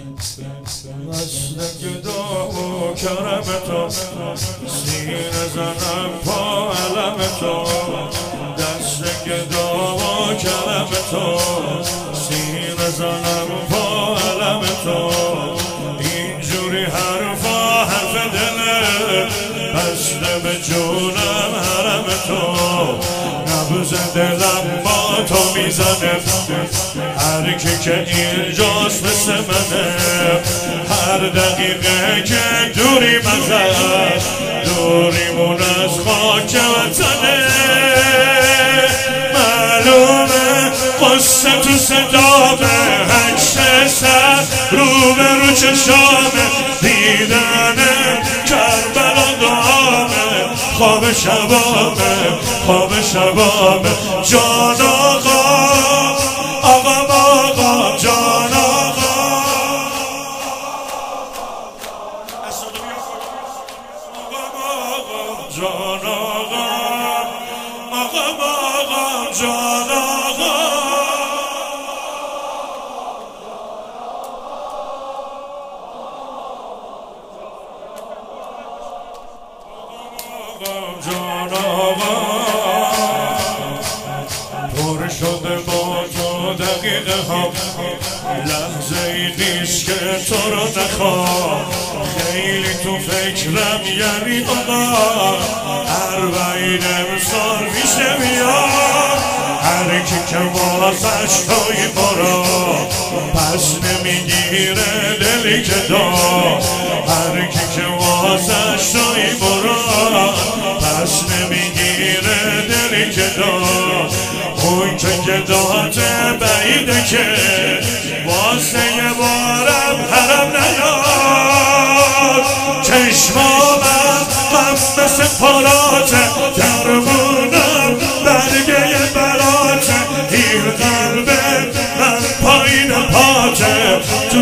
دست گدا و کرم تو سینه زنم پا علم تو دست گدا و کرم تو سینه زنم پا علم تو اینجوری حرفا حرف دله بسته به جونم حرم تو نبض دلم با تو میزنه هر کی که اینجاست مثل منه هر دقیقه که دوری مزد دوریمون از خاک وطنه معلومه قصه تو صدامه عکس سر رو به رو چشامه دیدن کربلا دامه خواب شبامه خواب شبامه جان آقا آقا جان آقا جان آقا جان آقا جان آقا پر شده با تو دقیقه ها لحظه ای نیست که تو رو نخوام خیلی تو فکرم یعنی آقا 40 امسال میشه میاد هر کی که واسش توی برا پس نمیگیره دلی که داد هر کی که واسش توی برا پس نمیگیره دلی که داد اون که داده بعیده که واسه یه بارم حرم نیاد چشمامم غم مثل پاراته درمونم برگه براته این قلب من پایین پاته تو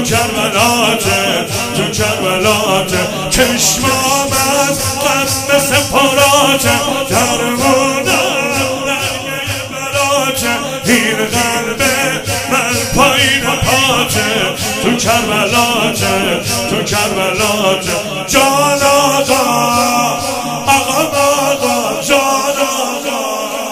کربلاته چشمامم غم مثل پاراته درمونم برگه براته این قلب من پایین پاته تو کربلاته جان آقا جان آقا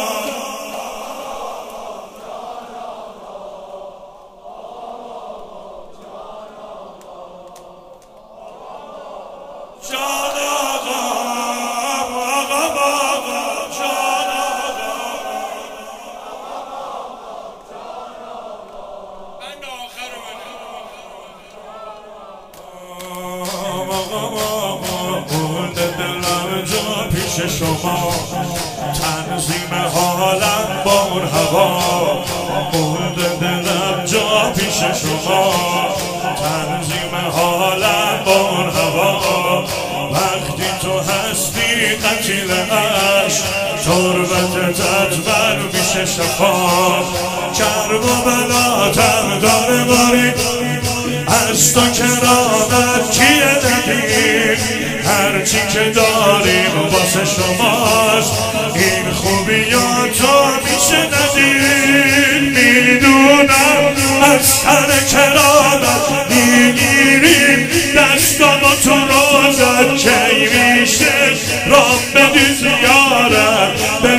پیش شما تنظیم حالم با اون هوا مونده دلم جا پیش شما تنظیم حالم با اون هوا وقتی تو هستی قتیل عشق تربتت من میشه شفا کرب و بلاتم داره باری از تو کرامت کیه ندید هرچی که داریم واسه شماست این خوبیاتو میشه ندید میدونم از سر کرامت میگیریم دستامو تو روزت کی میشه رام بدی زیارت به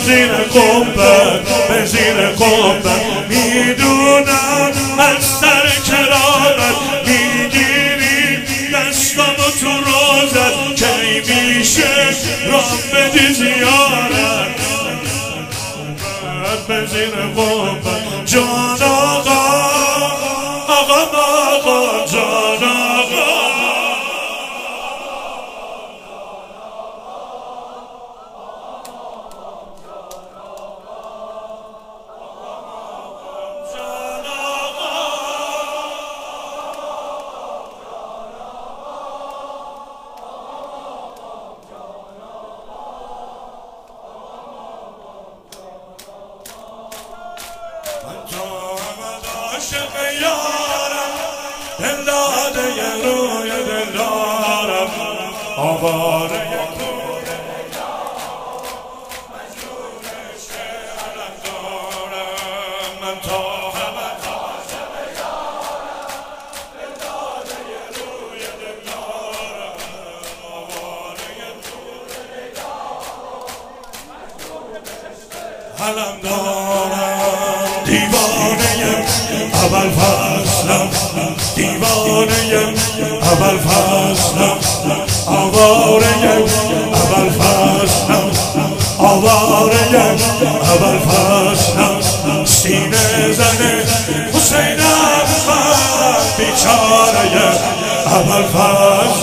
زیر قبت میدونم از سر کرامت میگیریم دستامو تو روزت کی میشه رام بدی زیارت به زیر قبت جان آقا جان آقا عاشق یارم دل داده یه روی دل دارم آواره یکونه مجبورش علم دارم من تا همه عاشق یارم دل داده علم دارم دیوانه اول فصلم دیوانه اول فصلم آواره اول فصلم آواره اول فصلم سینه زن حسینم من بیچاره اول فصلم